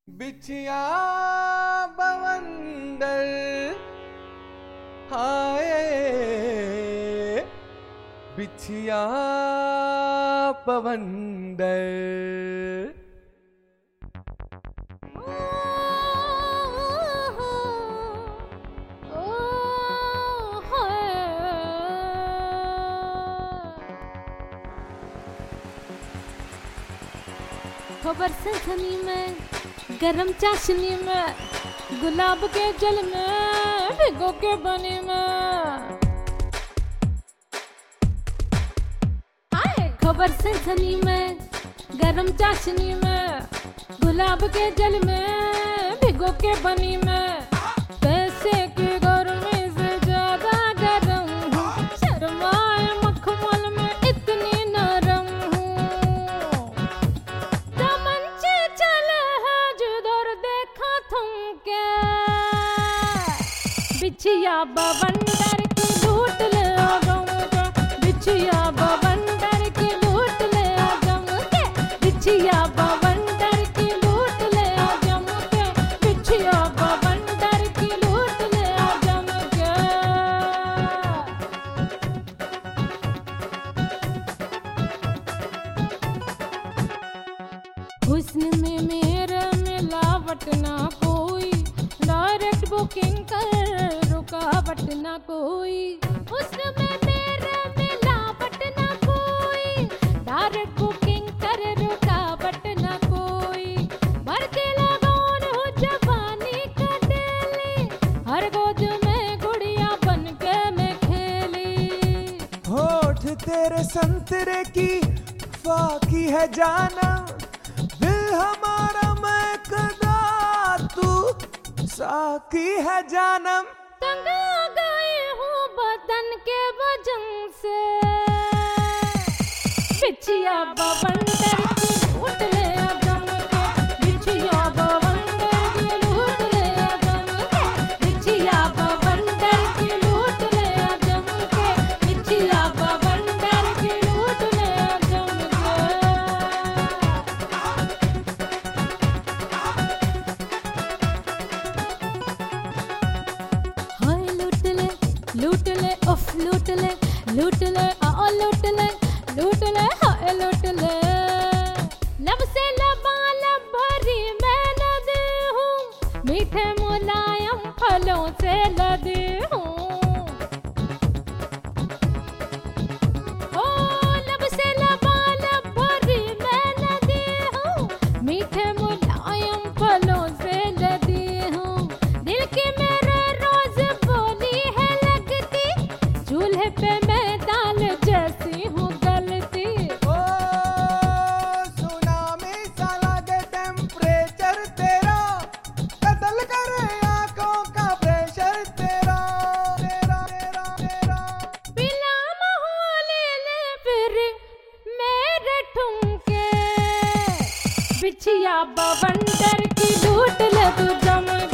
बिछिया बवंडर हाय बिछिया बवंडर खबर सनसनी में गरम चाशनी में गुलाब के जल में भिगो के बनी में खबर सनसनी में गरम चाशनी में गुलाब के जल में भिगो के बनी में पैसे की गर्मी से ज्यादा गरम हूँ शर्माए मखमल में इतनी नरम हूँ तमंचे चले है जिधर देखा थमके बिछिया बवंडर की लूट ले आगम के बिछिया बवंडर की लूट ले आगम के बिछिया बवंडर की लूट ले आगम के बिछिया बवंडर की लूट ले आगम के हुस्न में मेरे मिलावट ना कोई डायरेक्ट बुकिंग कर रुकावट ना कोई हुस्न में मेरे मिलावट ना कोई डायरेक्ट बुकिंग कर रुकावट ना कोई भर के लगन हो जवानी का डेली हर गोद में गुड़िया बन के मैं खेली होठ तेरे संतरे की फाकी है जानम दिल हमारा मैं कदा तू साकी है जानम तंग आ गए हूँ बदन के वजन से बिछिया बवंडर की लूट ले आगम के बिछिया बवंडर की लूट ले आगम के बिछिया बवंडर की लूट ले आगम के बिछिया बवंडर की लूट ले आगम के हाय लूट ले उफ लूट ले आ लूट ले हाय लूट ले लब से लबालब भरी मैं नदी हूँ मीठे मुलायम फलों से लदी हूँ ओ लब से लबालब भरी मैं नदी हूँ मीठे मुलायम फलों से लदी हूँ दिल की मेरे रोज बोली है लगती चूल्हे पे मैं दाल जैसी हूँ गलती ओ सुनामी सा लगे टेम्परेचर तेरा कत्ल करे आंखों का प्रेशर तेरा तेरा तेरा तेरा पिला महोले ले फिर मेरे ठुमके बिछिया बवंडर की लूट ले तू जम